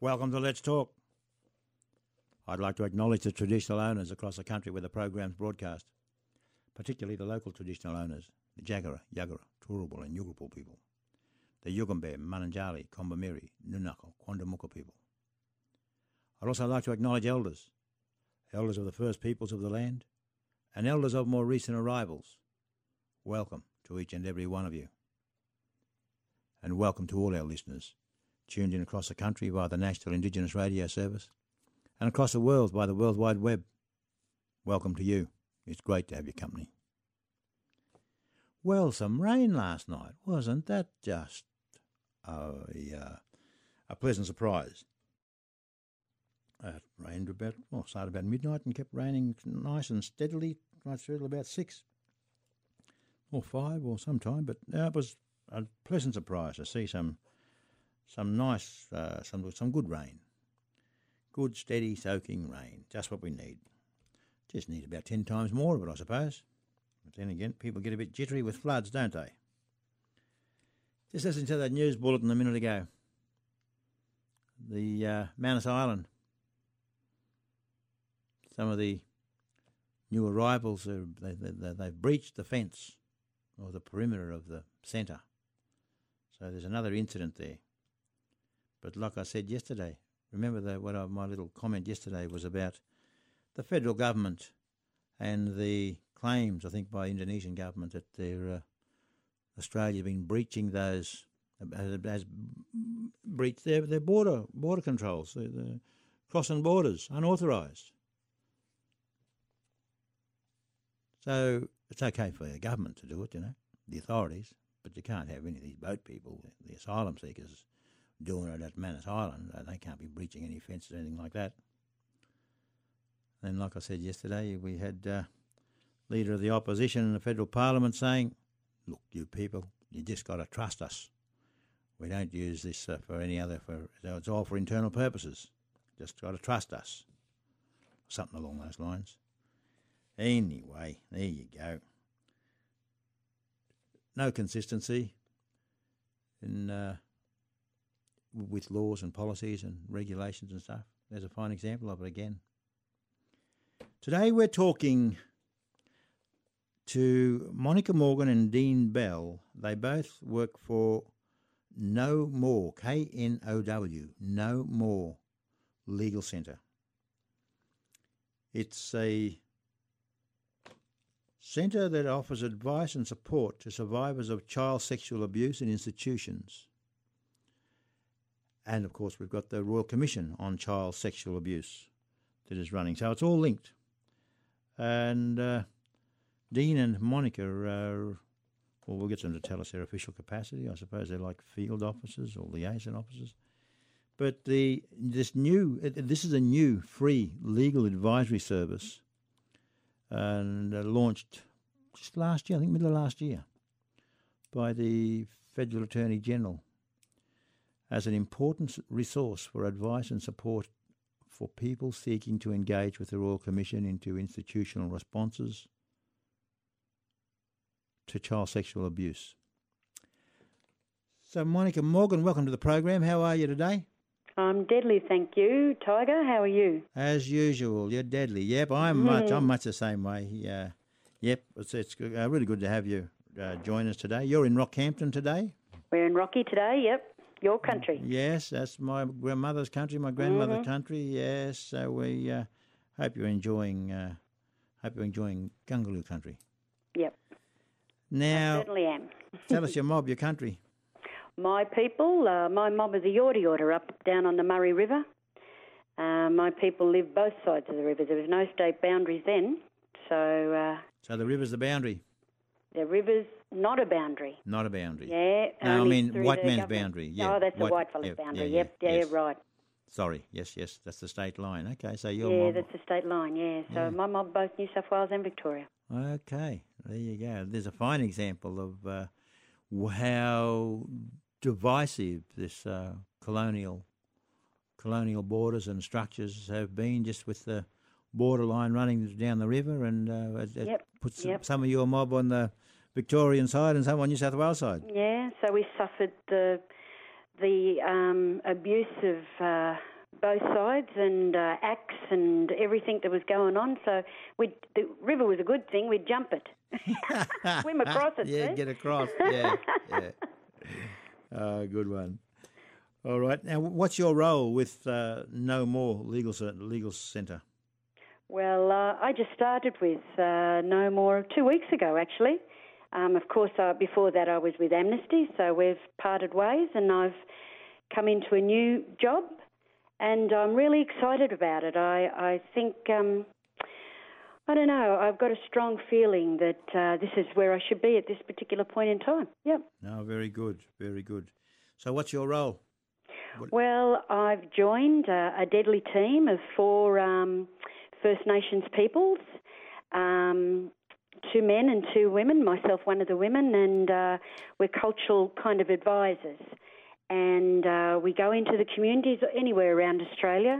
Welcome to Let's Talk. I'd like to acknowledge the traditional owners across the country where the program's broadcast, particularly the local traditional owners, the Jagera, Yagara, Turrbal and Yugambeh people, the Yugambeh, Mananjali, Kombumerri, Nunaka, Quandamooka people. I'd also like to acknowledge elders of the first peoples of the land, and elders of more recent arrivals. Welcome to each and every one of you. And welcome to all our listeners, tuned in across the country via the National Indigenous Radio Service and across the world by the World Wide Web. Welcome to you. It's great to have your company. Well, some rain last night. Wasn't that just a pleasant surprise? It rained started about midnight and kept raining nice and steadily right through till about 6 or 5 or sometime. But it was a pleasant surprise to see some nice, some good rain. Good, steady, soaking rain. Just what we need. Just need about 10 times more of it, I suppose. But then again, people get a bit jittery with floods, don't they? Just listening to that news bulletin a minute ago. The Manus Island. Some of the new arrivals, they've breached the fence or the perimeter of the centre. So there's another incident there. But like I said yesterday, remember my little comment yesterday was about the federal government and the claims, I think, by Indonesian government that Australia has been breaching those, has breached their border controls, the crossing borders, unauthorised. So it's okay for the government to do it, the authorities, but you can't have any of these boat people, the asylum seekers, doing it at Manus Island. They can't be breaching any fences or anything like that. And like I said yesterday, we had Leader of the Opposition in the Federal Parliament saying, look, you people, you just got to trust us. We don't use this for any other, it's all for internal purposes. Just got to trust us. Something along those lines. Anyway, there you go. No consistency in with laws and policies and regulations and stuff. There's a fine example of it again. Today we're talking to Monica Morgan and Dean Bell. They both work for Know More, KNOW, Know More Legal Centre. It's a centre that offers advice and support to survivors of child sexual abuse in institutions. And, of course, we've got the Royal Commission on Child Sexual Abuse that is running. So it's all linked. And Dean and Monica we'll get them to tell us their official capacity. I suppose they're like field officers or liaison officers. But this is a new free legal advisory service and launched just last year, I think middle of last year, by the Federal Attorney General as an important resource for advice and support for people seeking to engage with the Royal Commission into institutional responses to child sexual abuse. So, Monica Morgan, welcome to the program. How are you today? I'm deadly, thank you. Tiger, how are you? As usual, you're deadly. Yep, I'm much the same way. Yep, it's really good to have you join us today. You're in Rockhampton today? We're in Rocky today, yep. Your country. Yes, that's my grandmother's country, my grandmother's country. Yes, so we hope you're enjoying Gungaloo country. Yep. Now, I certainly am. Tell us your mob, your country. My people, my mob is the Yorta Yorta up down on the Murray River. My people live both sides of the river. There was no state boundaries then, so... so the river's the boundary? The river's not a boundary. Not a boundary. Yeah. No, I mean white man's boundary. Yeah. Oh, that's the white fella's boundary. Yep, yes. Right. Sorry, yes, that's the state line. Okay, so your mob... Yeah, that's the state line, yeah. So my mob, both New South Wales and Victoria. Okay, there you go. There's a fine example of how divisive this colonial borders and structures have been, just with the borderline running down the river, and it puts some of your mob on the Victorian side and some on New South Wales side. Yeah, so we suffered the abuse of both sides and acts and everything that was going on. So the river was a good thing. We'd jump it, swim across it. Yeah, get across. Yeah. Good one. All right. Now, what's your role with No More Legal Centre? Well, I just started with No More 2 weeks ago, actually. Of course, before that I was with Amnesty, so we've parted ways and I've come into a new job and I'm really excited about it. I think, I don't know, I've got a strong feeling that this is where I should be at this particular point in time. Yep. No, very good, very good. So what's your role? Well, I've joined a deadly team of 4 First Nations peoples, 2 men and 2 women, myself one of the women, and we're cultural kind of advisors. And we go into the communities anywhere around Australia.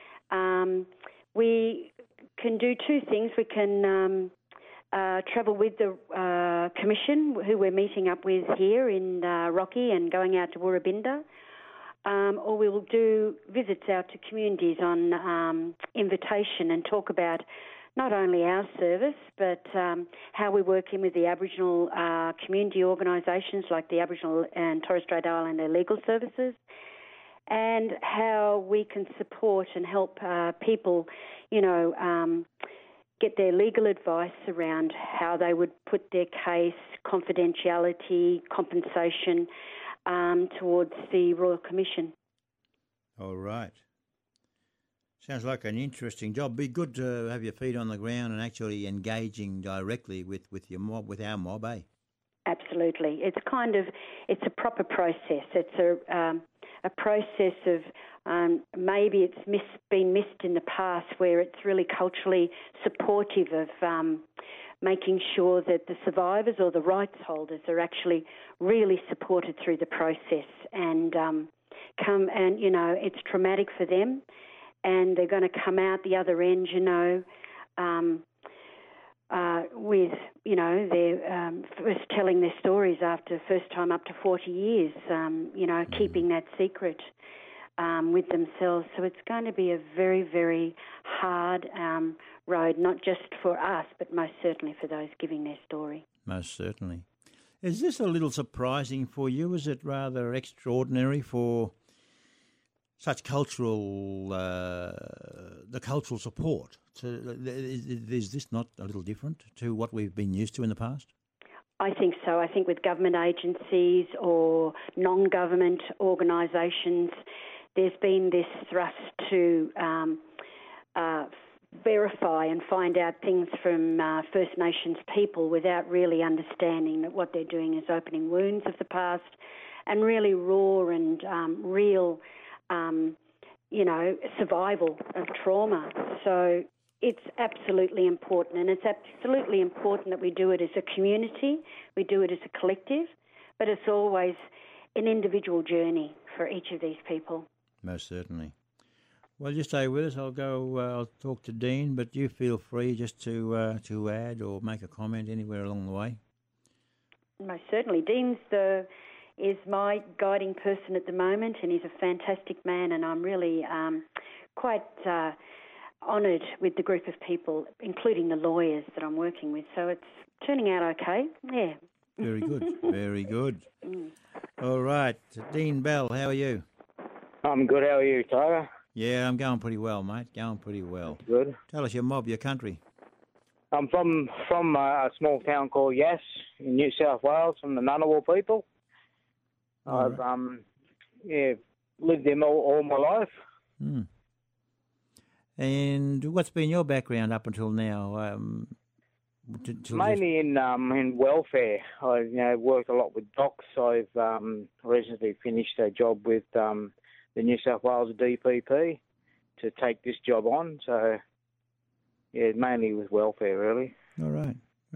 We can do 2 things. We can travel with the Commission, who we're meeting up with here in Rocky and going out to Woorabinda. Or we will do visits out to communities on invitation and talk about not only our service but how we're working with the Aboriginal community organisations like the Aboriginal and Torres Strait Islander Legal Services, and how we can support and help people, get their legal advice around how they would put their case, confidentiality, compensation, towards the Royal Commission. All right. Sounds like an interesting job. Be good to have your feet on the ground and actually engaging directly with your mob, with our mob, eh? Absolutely. It's a proper process. It's a process of maybe it's been missed in the past, where it's really culturally supportive of making sure that the survivors or the rights holders are actually really supported through the process and it's traumatic for them and they're going to come out the other end, with, they're first telling their stories after first time up to 40 years, keeping that secret with themselves. So it's going to be a very, very hard road, not just for us, but most certainly for those giving their story. Most certainly. Is this a little surprising for you? Is it rather extraordinary for such cultural, the cultural support? Is this not a little different to what we've been used to in the past? I think so. I think with government agencies or non-government organisations, there's been this thrust to verify and find out things from First Nations people without really understanding that what they're doing is opening wounds of the past and really raw and real, survival of trauma. So it's absolutely important, and it's absolutely important that we do it as a community, we do it as a collective, but it's always an individual journey for each of these people. Most certainly. Well, you stay with us. I'll talk to Dean, but you feel free just to add or make a comment anywhere along the way. Most certainly. Dean is my guiding person at the moment, and he's a fantastic man, and I'm really quite honoured with the group of people, including the lawyers that I'm working with. So it's turning out okay. Yeah. Very good. Very good. All right. Dean Bell, how are you? I'm good. How are you, Tyler? Yeah, I'm going pretty well, mate. Going pretty well. Good. Tell us your mob, your country. I'm from a small town called Yass in New South Wales, from the Ngunnawal people. I've lived there all my life. Mm. And what's been your background up until now? Mainly in welfare. I worked a lot with docs. I've recently finished a job with the New South Wales DPP to take this job on. So, yeah, mainly with welfare, really. All right.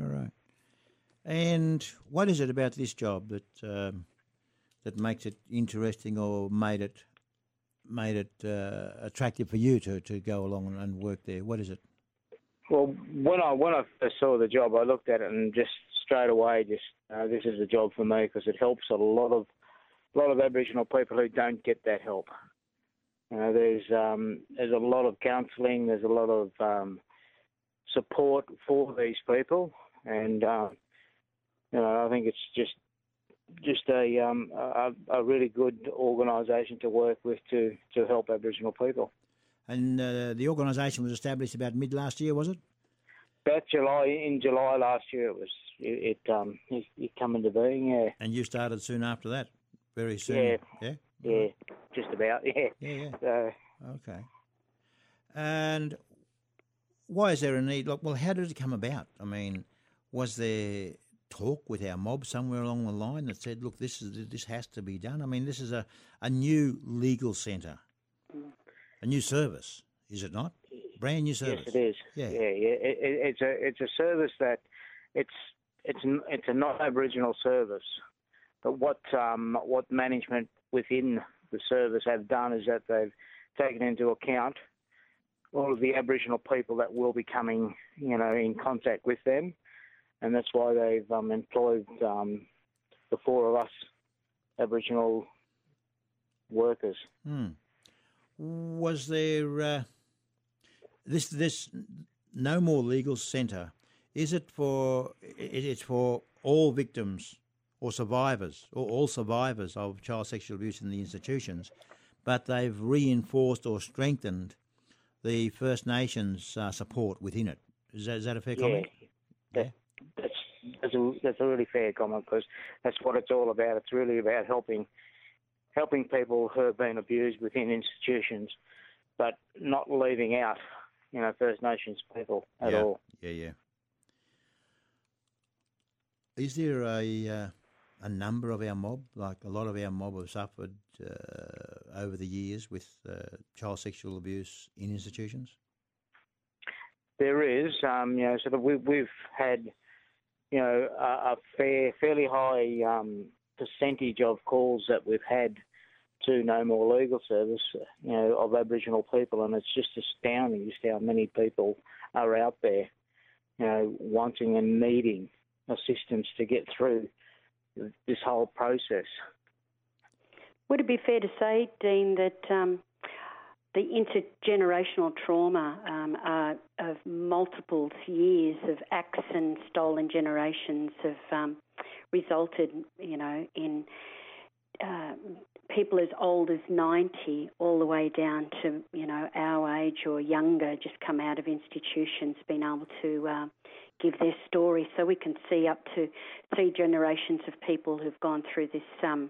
And what is it about this job that makes it interesting or made it attractive for you to go along and work there? What is it? Well, when I first saw the job, I looked at it and just straight away, this is the job for me, because it helps a lot of Aboriginal people who don't get that help. There's a lot of counselling. There's a lot of support for these people, and I think it's just a really good organisation to work with to help Aboriginal people. And the organisation was established about mid last year, was it? About July. In July last year, it come into being. Yeah. And you started soon after that. Very soon. Yeah. Just about. Yeah. Yeah. So, okay. And why is there a need? Well, how did it come about? I mean, was there talk with our mob somewhere along the line that said, "Look, this has to be done"? I mean, this is a new legal centre, a new service, is it not? Brand new service. Yes, it is. Yeah. It's a service that it's a non-Aboriginal service, but what management within the service have done is that they've taken into account all of the Aboriginal people that will be coming, in contact with them, and that's why they've employed the four of us Aboriginal workers. Was there this No More Legal Centre? Is it for? It's for all victims or survivors, or all survivors of child sexual abuse in the institutions, but they've reinforced or strengthened the First Nations support within it. Is that a fair comment? Yeah. That's a really fair comment, because that's what it's all about. It's really about helping people who have been abused within institutions, but not leaving out, First Nations people at all. Yeah. Is there a number of our mob, like a lot of our mob have suffered over the years with child sexual abuse in institutions? There is, we've had, a fairly high percentage of calls that we've had to No More Legal Service, of Aboriginal people, and it's just astounding just how many people are out there, wanting and needing assistance to get through this whole process. Would it be fair to say, Dean, that the intergenerational trauma of multiple years of acts and stolen generations have resulted, in people as old as 90 all the way down to, our age or younger, just come out of institutions, being able to give their story, so we can see up to 3 generations of people who've gone through this,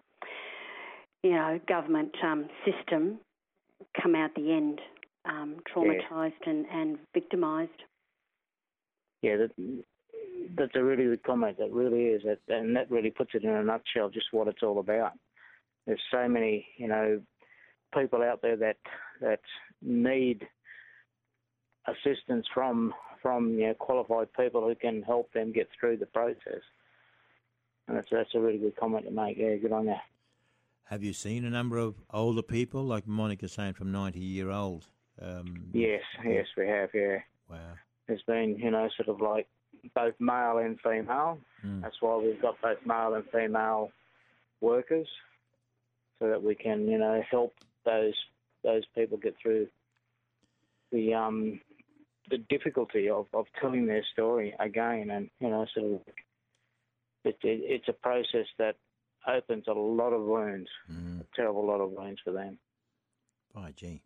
government system come out the end traumatised and victimised. Yeah, that's a really good comment. That really is, and that really puts it in a nutshell, just what it's all about. There's so many, people out there that need assistance from qualified people who can help them get through the process. And that's a really good comment to make. Yeah, good on you. Have you seen a number of older people, like Monica saying, from 90-year-old? Yes, we have, yeah. Wow. There's been, sort of like both male and female. That's why we've got both male and female workers, so that we can, help those people get through the difficulty of telling their story again. And, sort of it's a process that opens a lot of wounds, a terrible lot of wounds for them. By gee.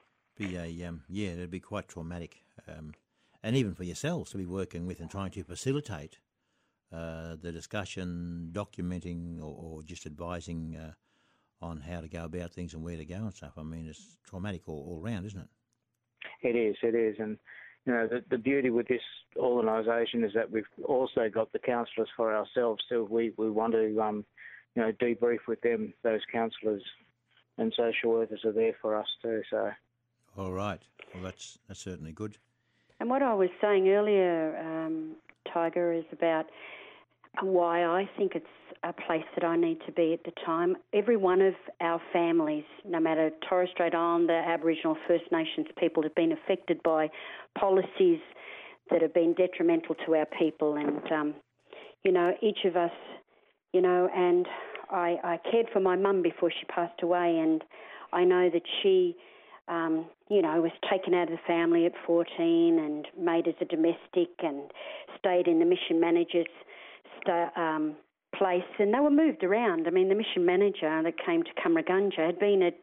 It'd be quite traumatic. And even for yourselves to be working with and trying to facilitate the discussion, documenting or just advising on how to go about things and where to go and stuff. I mean, it's traumatic all round, isn't it? It is. And, the beauty with this organisation is that we've also got the counsellors for ourselves too. We want to, debrief with them. Those counsellors and social workers are there for us too. So. All right. Well, that's certainly good. And what I was saying earlier, Tiger, is about why I think it's a place that I need to be at the time. Every one of our families, no matter Torres Strait Islander, Aboriginal, First Nations people, have been affected by policies that have been detrimental to our people. And, each of us, and I cared for my mum before she passed away, and I know that she was taken out of the family at 14 and made as a domestic and stayed in the mission manager's place. And they were moved around. I mean, the mission manager that came to Cumragunja had been at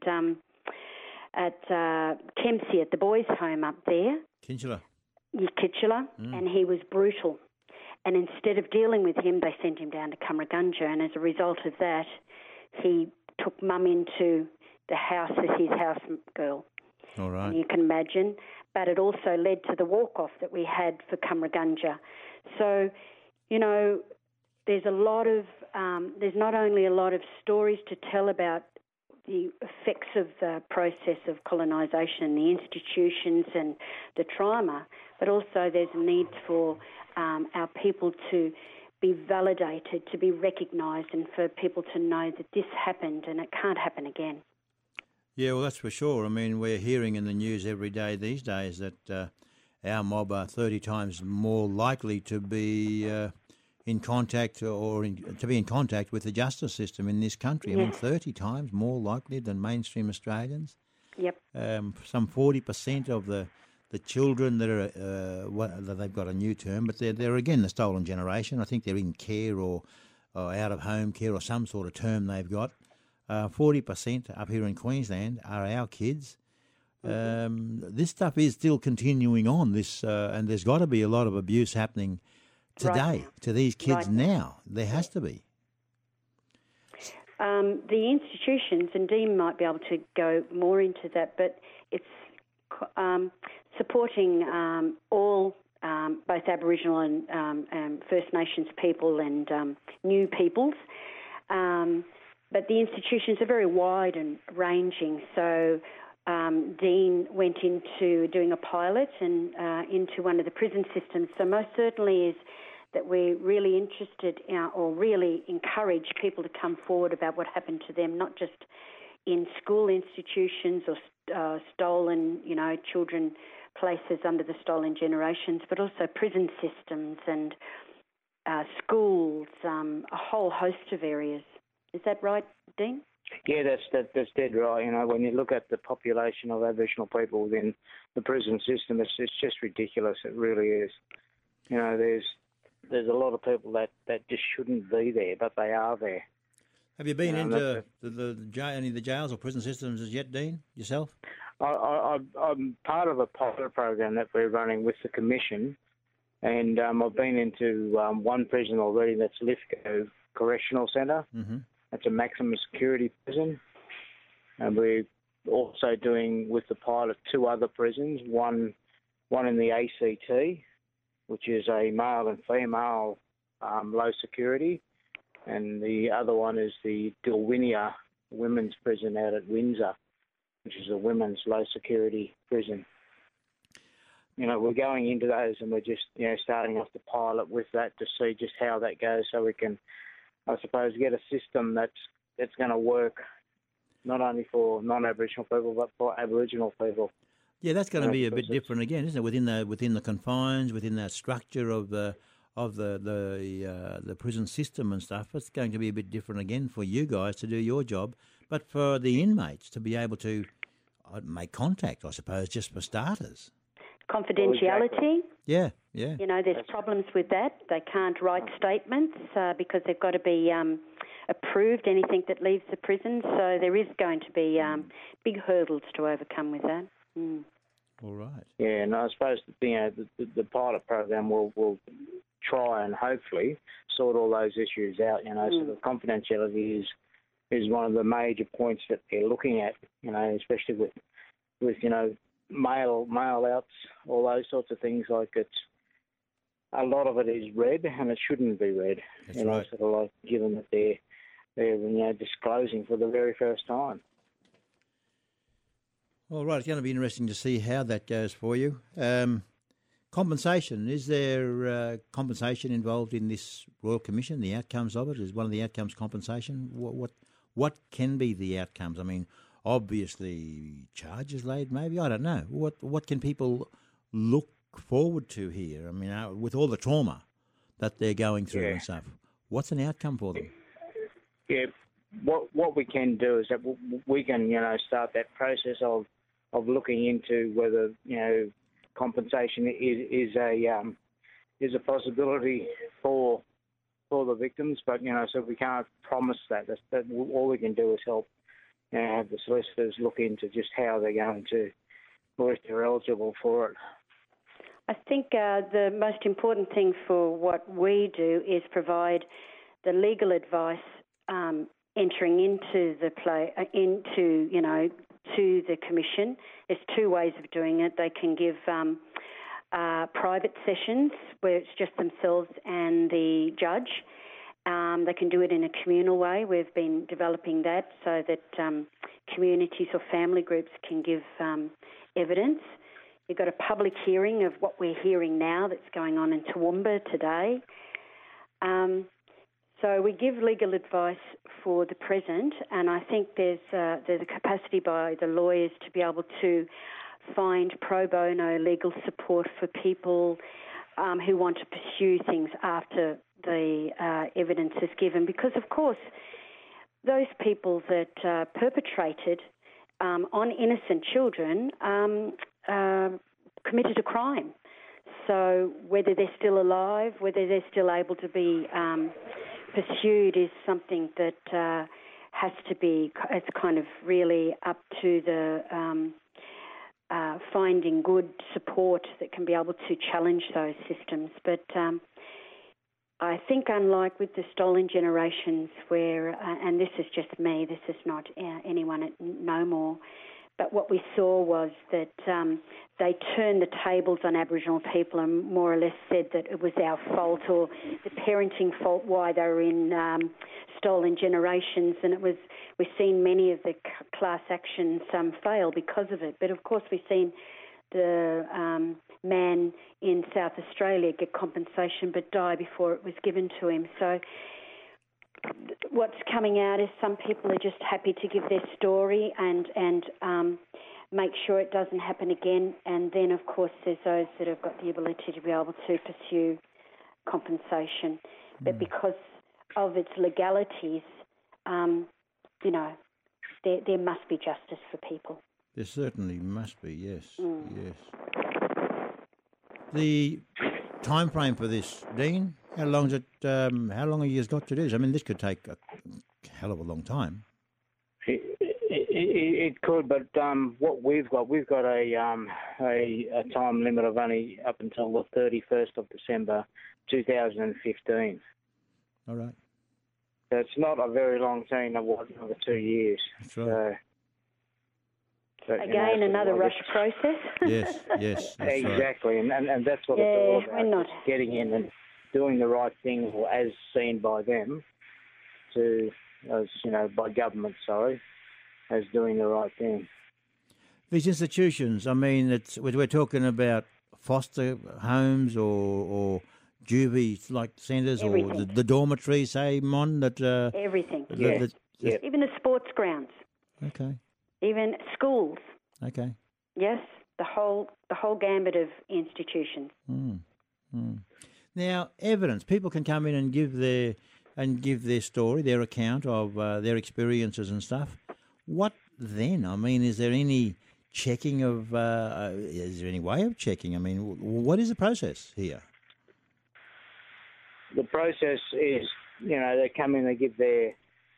Kempsey at the boys' home up there. Kitchener. Yeah, Kitchener, and he was brutal. And instead of dealing with him, they sent him down to Cumragunja. And as a result of that, he took Mum into the house as his house girl. All right. And you can imagine. But it also led to the walk-off that we had for Cumragunja. So, there's there's not only a lot of stories to tell about the effects of the process of colonisation, the institutions and the trauma, but also there's a need for our people to be validated, to be recognised, and for people to know that this happened and it can't happen again. Yeah, well, that's for sure. I mean, we're hearing in the news every day these days that our mob are 30 times more likely to be in contact to be in contact with the justice system in this country. Yes. I mean, 30 times more likely than mainstream Australians. Yep. Some 40% of the children that are they've got a new term, but they're again the stolen generation. I think they're in care or out of home care or some sort of term they've got. 40% up here in Queensland are our kids. This stuff is still continuing on. And there's got to be a lot of abuse happening today to these kids now. There has to be. The institutions, and Dean might be able to go more into that, but it's supporting all both Aboriginal and First Nations people and new peoples. But the institutions are very wide and ranging. So Dean went into doing a pilot and into one of the prison systems. So most certainly is that we're really interested or really encourage people to come forward about what happened to them, not just in school institutions or stolen, children places under the stolen generations, but also prison systems and schools, a whole host of areas. Is that right, Dean? Yeah, that's dead right. When you look at the population of Aboriginal people within the prison system, it's just ridiculous. It really is. There's a lot of people that just shouldn't be there, but they are there. Have you been into any of the jails or prison systems as yet, Dean, yourself? I'm part of a pilot program that we're running with the Commission, and I've been into one prison already. That's Lithgow Correctional Centre. Mm-hmm. That's a maximum security prison. And we're also doing, with the pilot, 2 other prisons, one in the ACT, which is a male and female low security, and the other one is the Dilwinia Women's Prison out at Windsor, which is a women's low security prison. We're going into those, and we're just starting off the pilot with that to see just how that goes, so we can, I suppose, get a system that's going to work not only for non-Aboriginal people but for Aboriginal people. Yeah, that's going to be a bit different again, isn't it? Within the confines, within that structure of the prison system and stuff, it's going to be a bit different again for you guys to do your job, but for the inmates to be able to make contact, I suppose, just for starters. Confidentiality. Yeah. There's problems with that. They can't write statements because they've got to be approved, anything that leaves the prison. So there is going to be big hurdles to overcome with that. Mm. All right. Yeah, and I suppose the pilot program will try and hopefully sort all those issues out. So the confidentiality is one of the major points that they're looking at. Especially with mail outs, all those sorts of things. Like a lot of it is read, and it shouldn't be read. That's right. Sort of like given that they're disclosing for the very first time. All right, it's going to be interesting to see how that goes for you. Compensation, is there compensation involved in this Royal Commission, the outcomes of it? Is one of the outcomes compensation? What can be the outcomes? I mean, obviously charges laid maybe, I don't know. What can people look forward to here? I mean, with all the trauma that they're going through and stuff, what's an outcome for them? Yeah, what we can do is that we can start that process of looking into whether compensation is a possibility for the victims. But so we can't promise that. That all we can do is help have the solicitors look into just how they're going to, or if they're eligible for it. I think the most important thing for what we do is provide the legal advice entering into the to the commission. There's two ways of doing it. They can give private sessions where it's just themselves and the judge. They can do it in a communal way. We've been developing that so that communities or family groups can give evidence. You've got a public hearing of what we're hearing now that's going on in Toowoomba today. So we give legal advice for the present, and I think there's a capacity by the lawyers to be able to find pro bono legal support for people who want to pursue things after the evidence is given. Because, of course, those people that perpetrated on innocent children committed a crime. So whether they're still alive, whether they're still able to be pursued is something that has to be, it's kind of really up to the finding good support that can be able to challenge those systems. But I think unlike with the stolen generations where, and this is just me, this is not anyone at No More, but what we saw was that they turned the tables on Aboriginal people and more or less said that it was our fault or the parenting fault why they were in stolen generations, and we've seen many of the class actions fail because of it. But of course we've seen the man in South Australia get compensation but die before it was given to him. So what's coming out is some people are just happy to give their story and make sure it doesn't happen again. And then, of course, there's those that have got the ability to be able to pursue compensation. But because of its legalities, there must be justice for people. There certainly must be, yes. Yes. The time frame for this, Dean? How long have you got to do this? I mean, this could take a hell of a long time. It could, but what we've got a time limit of only up until the 31st of December 2015. All right. So it's not a very long time, another 2 years. That's right. So, again, another rush process. Yes, exactly, right. and that's what it's all about. We're not getting in and doing the right thing, or as seen by them, by government, as doing the right thing. These institutions, I mean, we're talking about foster homes or juvie like centres or the dormitories, say, Mon, that everything. Yes. Even the sports grounds. Okay. Even schools. Okay. Yes, the whole gambit of institutions. Now, evidence. People can come in and give their story, their account of their experiences and stuff. What then? I mean, is there any checking of? Is there any way of checking? I mean, what is the process here? The process is, they come in, they give their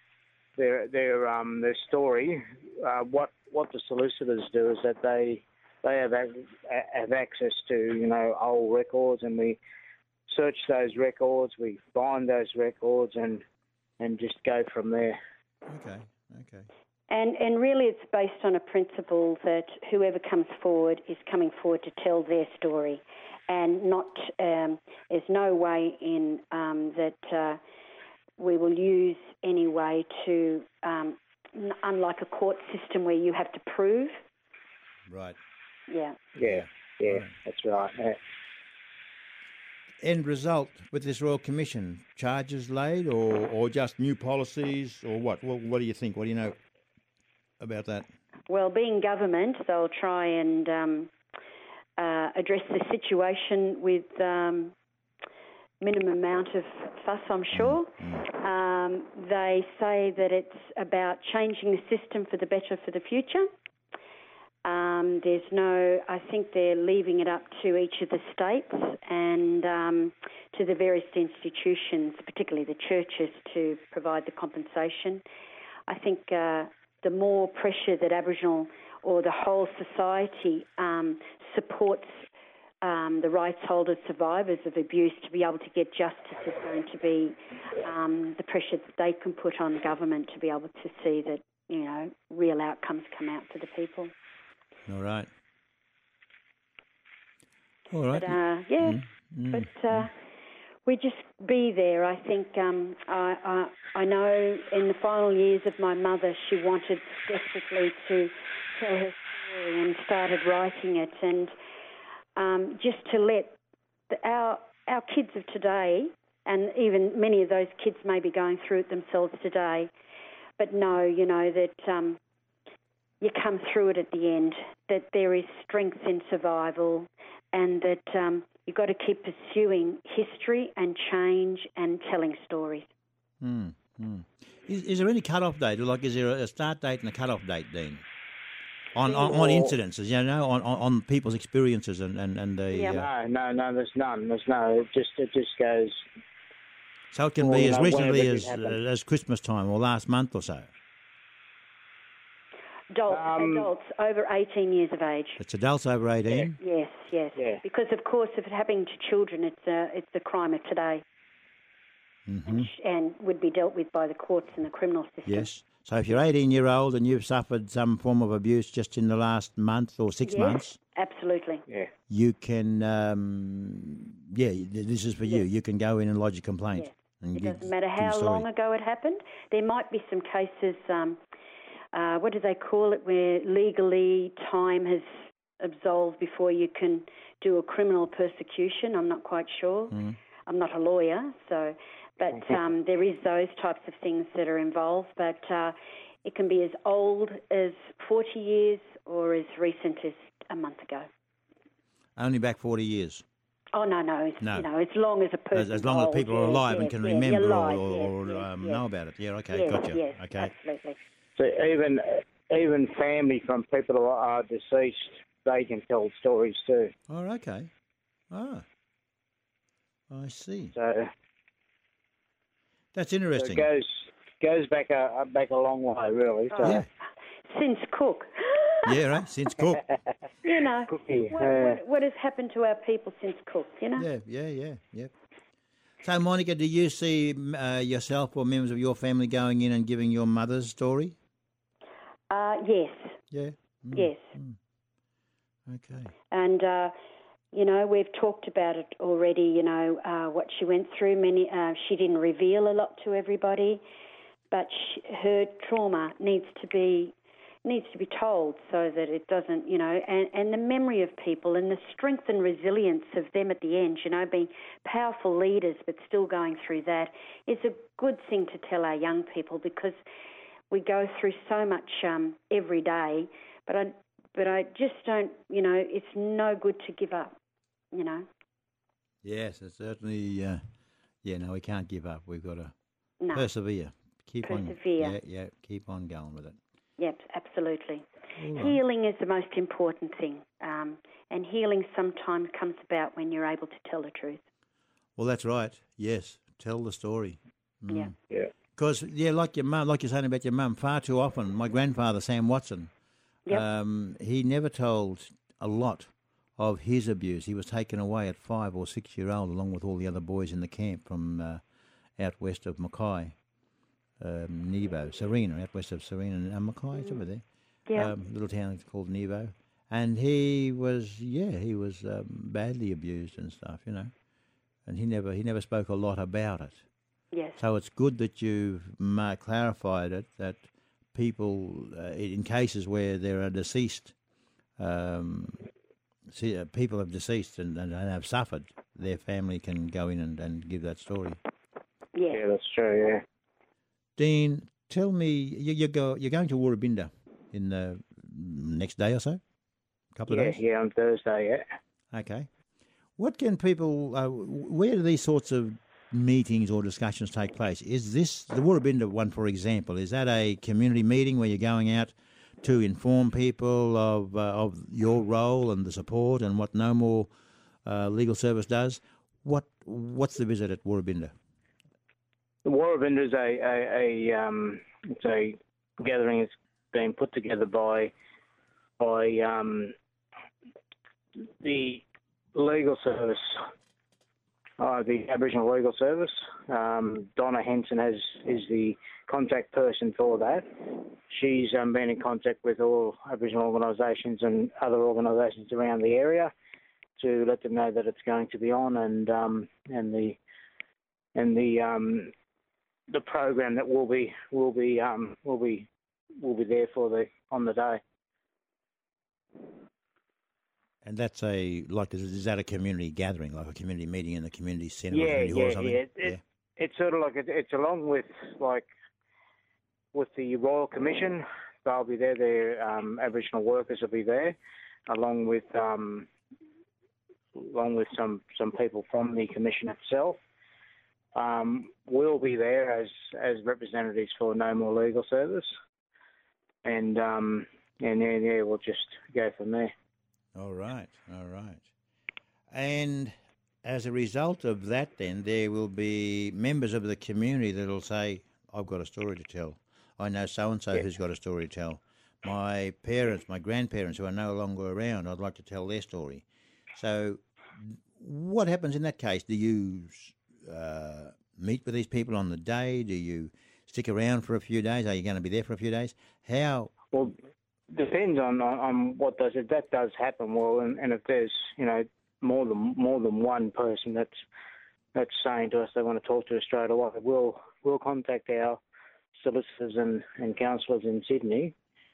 story. What the solicitors do is that they have access to old records, and we search those records, we find those records, and just go from there. Okay. And really, it's based on a principle that whoever comes forward is coming forward to tell their story, and not there's no way in that we will use any way to, unlike a court system where you have to prove. Right. Yeah. Yeah, right. That's right. Yeah. End result with this Royal Commission, charges laid or just new policies or what? Well, what do you think? What do you know about that? Well, being government, they'll try and address the situation with minimum amount of fuss, I'm sure. They say that it's about changing the system for the better for the future. I think they're leaving it up to each of the states and to the various institutions, particularly the churches, to provide the compensation. I think the more pressure that Aboriginal or the whole society supports the rights holders, survivors of abuse, to be able to get justice is going to be the pressure that they can put on government to be able to see that, real outcomes come out for the people. All right. But we just be there. I think I know in the final years of my mother, she wanted desperately to tell her story and started writing it, and just to let our kids of today, and even many of those kids may be going through it themselves today, but know, that you come through it at the end, that there is strength in survival, and that you've got to keep pursuing history and change and telling stories. Is there any cut-off date? Like, is there a start date and a cut-off date, Dean? On incidences, on people's experiences and the... No, there's none. There's no. It just goes... So it can be as recently as Christmas time or last month or so? Adults over 18 years of age. It's adults over 18? Yes. Yeah. Because, of course, if it's happening to children, it's a crime of today. Mm-hmm. And would be dealt with by the courts and the criminal system. Yes. So if you're 18-year-old and you've suffered some form of abuse just in the last month or 6 months... absolutely. Yeah. You can... this is for you. You can go in and lodge a complaint. Yes. And it doesn't matter how long ago it happened. There might be some cases... what do they call it, where legally time has absolved before you can do a criminal persecution. I'm not quite sure. I'm not a lawyer, but there is those types of things that are involved. But it can be as old as 40 years or as recent as a month ago. Only back 40 years? Oh, no. As long as a person... As long as people are alive and can remember or know about it. Yeah, okay, gotcha. Yes, okay. Absolutely. So even family from people who are deceased, they can tell stories too. Oh, okay. Ah, I see. So that's interesting. So it goes back a long way, really. So. Yeah. Since Cook. Yeah, right. Since Cook. What has happened to our people since Cook? Yeah. So, Monica, do you see yourself or members of your family going in and giving your mother's story? Yes. Yeah? Yes. Okay. And, we've talked about it already, what she went through. She didn't reveal a lot to everybody, but her trauma needs to be told so that it doesn't, and the memory of people and the strength and resilience of them at the end, being powerful leaders but still going through that is a good thing to tell our young people, because we go through so much every day, but I just don't, it's no good to give up, Yes, it's certainly, we can't give up. We've got to persevere. Persevere. Keep on going with it. Yep, absolutely. Right. Healing is the most important thing, and healing sometimes comes about when you're able to tell the truth. Well, that's right. Yes, tell the story. Yeah. Because, like your mum, like you're saying about your mum, far too often, my grandfather, Sam Watson, he never told a lot of his abuse. He was taken away at 5 or 6 years old, along with all the other boys in the camp from out west of Mackay. Nebo, Serena, out west of Serena and Mackay, it's over there. Yeah. Little town called Nebo. And he was badly abused and stuff, and he never spoke a lot about it. Yes. So it's good that you've clarified it, that people, in cases where there are deceased, people have deceased and have suffered, their family can go in and give that story. Yeah, that's true, yeah. Dean, tell me, you're going to Woorabinda in the next day or so? Couple of days? Yeah, on Thursday, yeah. Okay. What can people, where do these sorts of meetings or discussions take place? Is this, the Woorabinda one, for example, is that a community meeting where you're going out to inform people of your role and the support and what No More Legal Service does. What's the visit at Woorabinda? The Woorabinda is it's a gathering that's been put together by the legal service, the Aboriginal Legal Service. Donna Henson is the contact person for that. She's been in contact with all Aboriginal organisations and other organisations around the area to let them know that it's going to be on, and the program that will be there on the day. And that's is that a community gathering, like a community meeting in the community centre? Yeah, or community hall or something? It's sort of like it's along with the Royal Commission. They'll be there. Their Aboriginal workers will be there, along with some people from the Commission itself. We'll be there as representatives for No More Legal Service, and then we'll just go from there. All right. And as a result of that, then there will be members of the community that will say, "I've got a story to tell. I know so and so who's got a story to tell. My parents, my grandparents who are no longer around, I'd like to tell their story." So, what happens in that case? Do you meet with these people on the day? Do you stick around for a few days? Are you going to be there for a few days? How? Well, depends on what does it. That does happen. Well, and if there's more than one person that's saying to us they want to talk to us straight away, we'll contact our solicitors and counsellors in Sydney,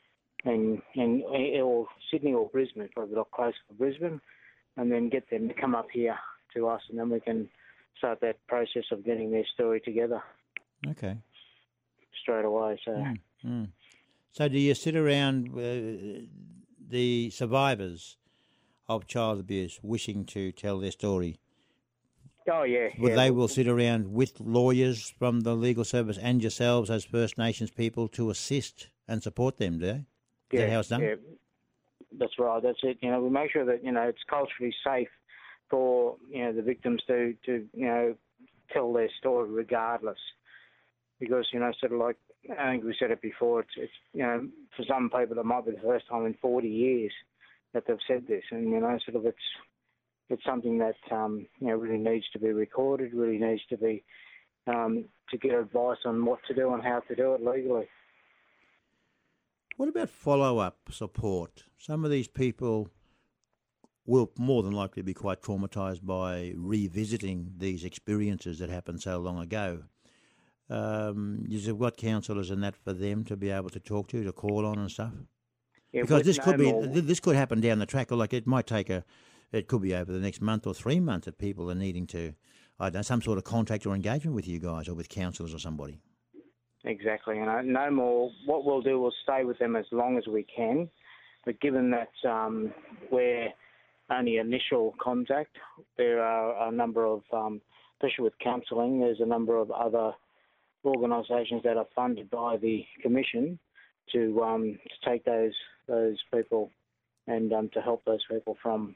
or Sydney or Brisbane, probably not close to Brisbane, and then get them to come up here to us, and then we can start that process of getting their story together. Okay. Straight away. So. So do you sit around the survivors of child abuse wishing to tell their story? Oh, yeah. They will sit around with lawyers from the legal service and yourselves as First Nations people to assist and support them, do they? Is that how it's done? Yeah, that's right. That's it. We make sure that, it's culturally safe for, the victims to tell their story regardless. Because, sort of like, I think we said it before, it's for some people it might be the first time in 40 years that they've said this, and sort of it's something that really needs to be recorded, really needs to be to get advice on what to do and how to do it legally. What about follow-up support? Some of these people will more than likely be quite traumatised by revisiting these experiences that happened so long ago. You've got counsellors and that for them to be able to talk to call on and stuff. Yeah, because this could happen down the track, or like it could be over the next month or 3 months that people are needing to, some sort of contact or engagement with you guys or with counsellors or somebody. Exactly, no more. What we'll do, we'll stay with them as long as we can, but given that we're only initial contact, there are a number of, especially with counselling, there's a number of other organisations that are funded by the Commission to take those people and to help those people from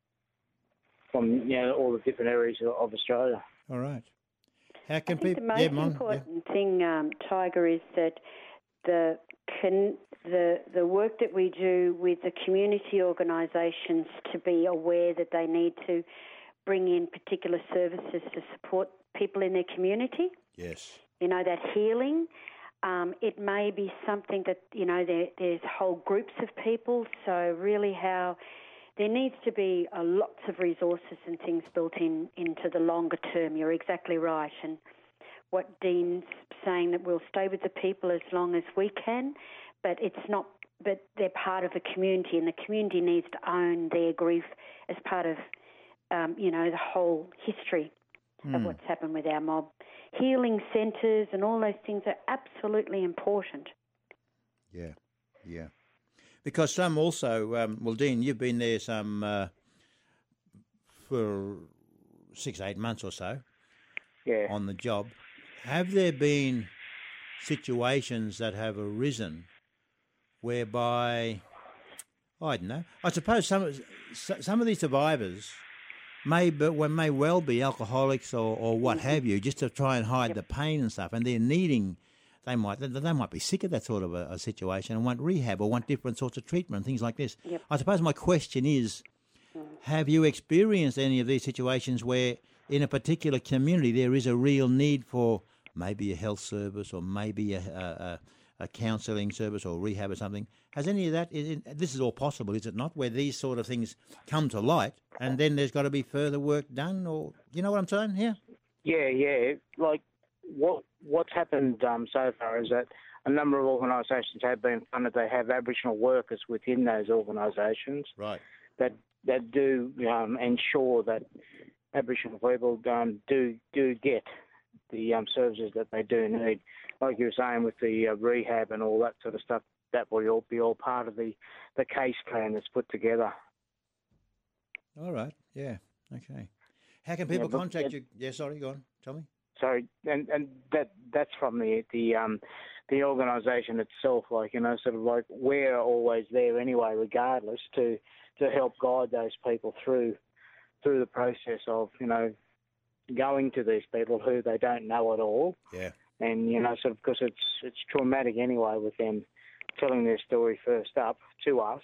all the different areas of Australia. All right. How can I think people? The most important thing, Tiger, is that the work that we do with the community organisations to be aware that they need to bring in particular services to support people in their community. Yes. That healing. It may be something that, there's whole groups of people, so really how there needs to be lots of resources and things built into the longer term. You're exactly right. And what Dean's saying, that we'll stay with the people as long as we can, but they're part of the community, and the community needs to own their grief as part of, the whole history of what's happened with our mob. Healing centres and all those things are absolutely important. Yeah. Because some also, Dean, you've been there for 6-8 months or so on the job. Have there been situations that have arisen whereby, I don't know, I suppose some of these survivors may well be alcoholics or what have you, just to try and hide the pain and stuff, and they're needing. They might be sick of that sort of a situation and want rehab or want different sorts of treatment and things like this. Yep. I suppose my question is, have you experienced any of these situations where in a particular community there is a real need for maybe a health service or maybe a counselling service or rehab or something? Has any of that, this is all possible, is it not, where these sort of things come to light and then there's got to be further work done, or you know what I'm saying here? Yeah. Like what's happened so far is that a number of organisations have been funded. They have Aboriginal workers within those organisations, right, that do ensure that Aboriginal people do get the services that they do need. Like you were saying with the rehab and all that sort of stuff, that will all be part of the case plan that's put together. All right, yeah, okay. How can people contact you? Yeah, sorry, go on, tell me. Sorry, and that's from the organisation itself. Like, sort of like we're always there anyway, regardless, to help guide those people through the process of going to these people who they don't know at all. Yeah. And sort of because it's traumatic anyway with them telling their story first up to us,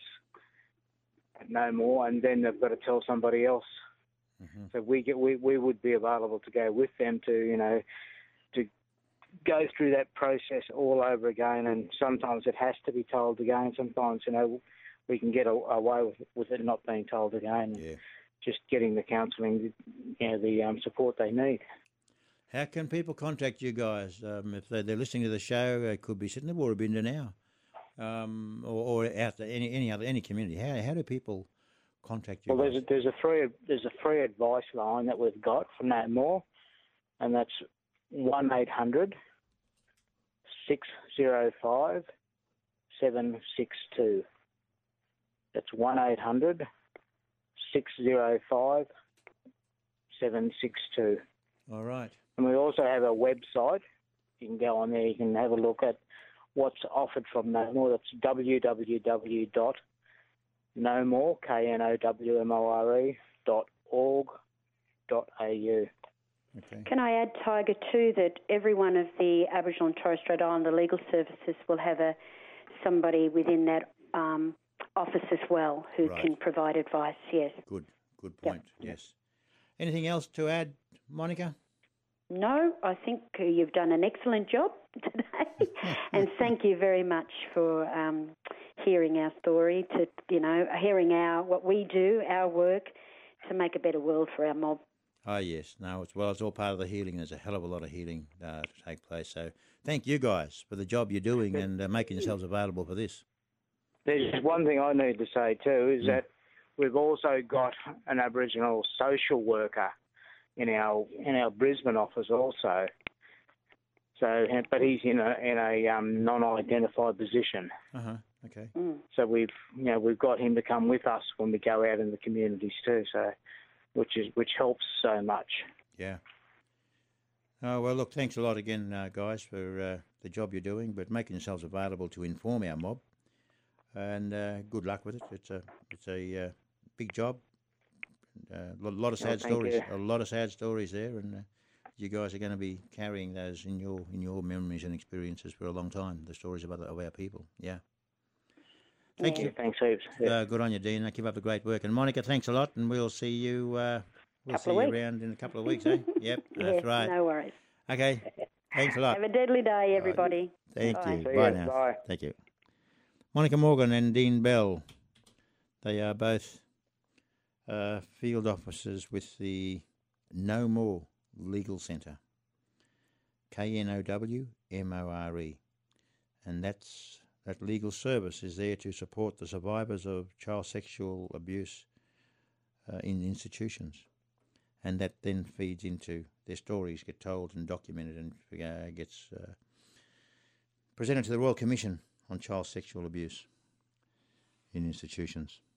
no more, and then they've got to tell somebody else. Mm-hmm. So we would be available to go with them to to go through that process all over again. And sometimes it has to be told again. Sometimes we can get away with it not being told again. Yeah. Just getting the counselling, the support they need. How can people contact you guys if they're listening to the show? They could be sitting in Woorabinda now, or out there, any community. How do people contact you? Well, there's a free advice line that we've got from No More, and that's 1-800 605 762. That's 1-800 605 762. All right. And we also have a website. You can go on there. You can have a look at what's offered from No More. That's www.nomore, knowmore.org.au. Okay. Can I add, Tiger, too, that every one of the Aboriginal and Torres Strait Islander legal services will have somebody within that office as well who can provide advice, yes. Good point, yes. Anything else to add, Monica? No, I think you've done an excellent job today, and thank you very much for hearing our story, hearing what we do, our work, to make a better world for our mob. Oh, yes. No, it's all part of the healing. There's a hell of a lot of healing to take place. So thank you guys for the job you're doing and making yourselves available for this. There's one thing I need to say too, is that we've also got an Aboriginal social worker in our Brisbane office also. So, but he's in a non-identified position. Okay. So we've got him to come with us when we go out in the communities too. So, which helps so much. Yeah. Oh, well, look, thanks a lot again, guys, for the job you're doing, but making yourselves available to inform our mob. And good luck with it. It's a big job. A lot of sad stories. You. A lot of sad stories there, and you guys are going to be carrying those in your memories and experiences for a long time. The stories of our people. Yeah. Thank you. Thanks, heaps. Yeah. Good on you, Dean. Keep up the great work. And Monica, thanks a lot. And we'll see you. We'll see you around in a couple of weeks, eh? Yep, that's right. No worries. Okay. Thanks a lot. Have a deadly day, everybody. Thank you. See Bye you. now. Bye. Thank you. Monica Morgan and Dean Bell. They are both field officers with the No More Legal Centre. KNOWMORE. And that legal service is there to support the survivors of child sexual abuse in institutions. And that then feeds into their stories, get told and documented, and gets presented to the Royal Commission on child sexual abuse in institutions.